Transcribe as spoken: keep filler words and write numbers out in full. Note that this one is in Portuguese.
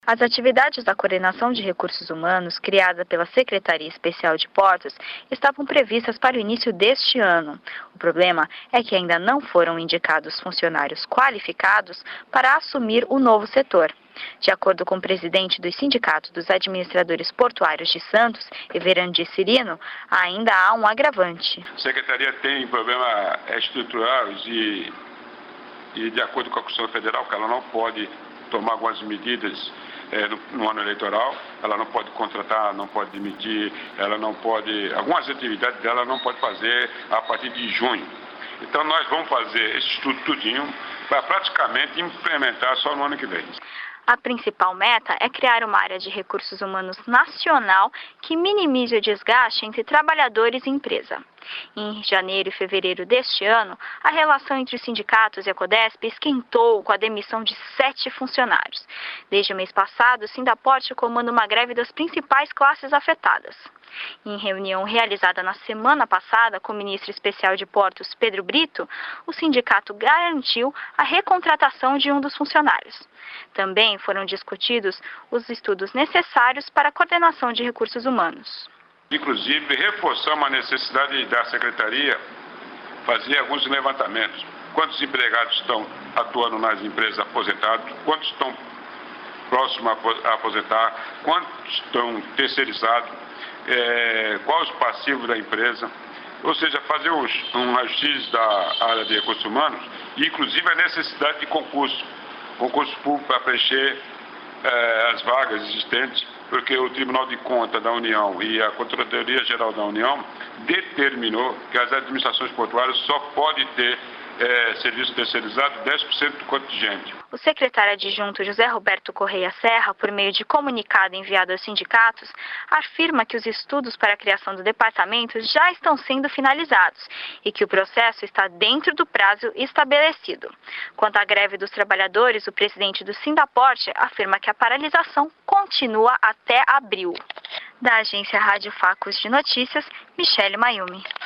As atividades da Coordenação de Recursos Humanos, criada pela Secretaria Especial de Portos, estavam previstas para o início deste ano. O problema é que ainda não foram indicados funcionários qualificados para assumir o novo setor. De acordo com o presidente do Sindicato dos Administradores Portuários de Santos, Everandi Cirino, ainda há um agravante. A Secretaria tem problemas estruturais e, e, de acordo com a Constituição Federal, que ela não pode tomar algumas medidas É, no, no ano eleitoral, ela não pode contratar, não pode demitir, ela não pode, algumas atividades dela não pode fazer a partir de junho. Então nós vamos fazer esse estudo tudinho para praticamente implementar só no ano que vem. A principal meta é criar uma área de recursos humanos nacional que minimize o desgaste entre trabalhadores e empresa. Em janeiro e fevereiro deste ano, a relação entre os sindicatos e a Codesp esquentou com a demissão de sete funcionários. Desde o mês passado, o Sindaporte comanda uma greve das principais classes afetadas. Em reunião realizada na semana passada com o ministro especial de Portos, Pedro Brito, o sindicato garantiu a recontratação de um dos funcionários. Também foram discutidos os estudos necessários para a coordenação de recursos humanos. Inclusive, reforçamos a necessidade da Secretaria fazer alguns levantamentos. Quantos empregados estão atuando nas empresas aposentados, quantos estão próximos a aposentar, quantos estão terceirizados, é, quais os passivos da empresa. Ou seja, fazer os, um raio-x da área de recursos humanos e, inclusive, a necessidade de concurso. Concurso público para preencher é, as vagas existentes, porque o Tribunal de Contas da União e a Controladoria Geral da União determinou que as administrações portuárias só podem ter é, serviço terceirizado dez por cento do contingente. O secretário adjunto José Roberto Correia Serra, por meio de comunicado enviado aos sindicatos, afirma que os estudos para a criação do departamento já estão sendo finalizados e que o processo está dentro do prazo estabelecido. Quanto à greve dos trabalhadores, o presidente do Sindaporte afirma que a paralisação continua até abril. Da agência Rádio Facos de Notícias, Michele Mayumi.